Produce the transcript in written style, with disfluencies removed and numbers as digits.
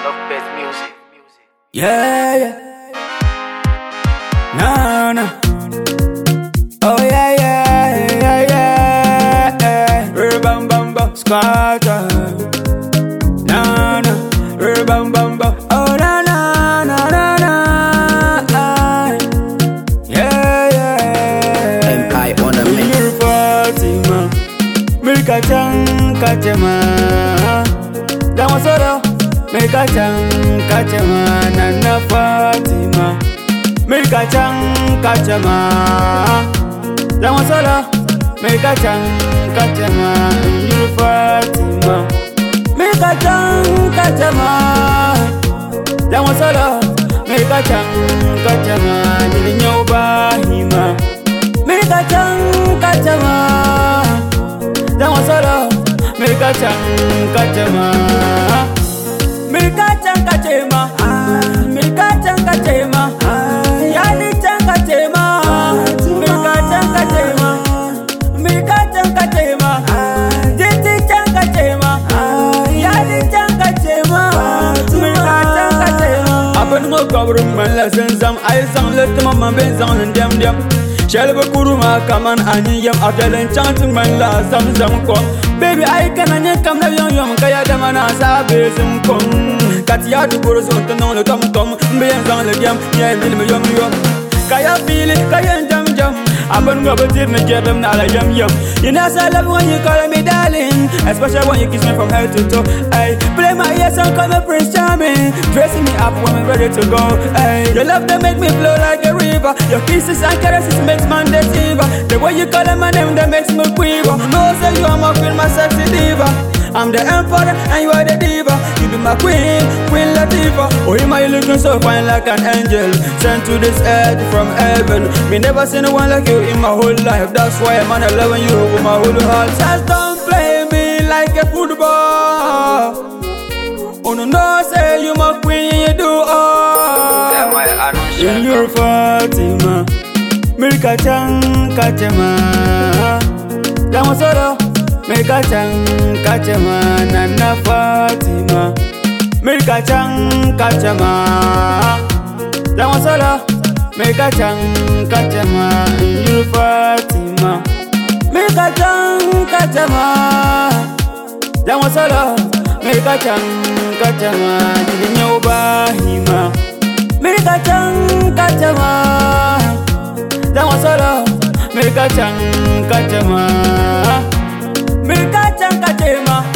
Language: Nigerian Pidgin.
Love Best Music. Yeah, yeah. No, no. Oh, yeah, yeah, yeah, yeah. Bam, bam, bam. Squatter. No, no. Bam, bam, bam. Oh, na, na, na, na, na. Yeah, yeah. M.I. on the mix. You're Fatima. Milka Chang Kachema. That was all. Milka Chang Kachema. Nana Fatima. Milka Chang Kachema. That was all. Milka Chang Kachema. You're Fatima. Milka Chang Kachema. That was all. Milka Chang Kachema. Nilin Bahima. Milka Chang Kachema. That was all. Milka Chang Kachema. Milka Chang Kachema. Milka Chang Kachema. Yani Chang Kachema. Milka Chang Kachema. Milka Chang Kachema. Titi Chang Kachema. Yani Chang Kachema. Milka Chang Kachema. Aben mo kabrum man la zam ay sang let mama ben sang ndem ndem. Shelby Kuruma, come on, and yam after enchanting man la zam kom. Baby, I can and come the young Kaya Damana Sabes and come. Katia to Burzo to know the tom, being on the jam, yeah, yum. Kaya feel it, Kaya jam. I'm gonna go to me, get them now, yum. You know, I love when you call me darling, especially when you kiss me from head to toe. I play my ears and call me Prince Charming, dressing me up when I'm ready to go. Your love that make me flow like a river. Your kisses and caresses makes man deceiver. The way you call my name that makes me quiver. No, say you are my queen, my sexy diva. I'm the emperor and you are the diva. You be my queen, Queen Latifah. Oh, you my looking so fine like an angel, sent to this earth from heaven. Me never seen no one like you in my whole life. That's why I'm loving you with my whole heart. Just don't play me like a football. Oh no, say you my queen, you do all. In your Fatima, Milka Chang Kachema. That was all. Milka Chang Kachema. Nana Fatima. Milka Chang Kachema. That was all. Milka Chang Kachema. You Fatima. Milka Chang Kachema. That was all. Milka Chang Kachema. Nilin Bahima. Milka Chang Kachema. That was all. Milka Chang Kachema. Milka Chang Kachema.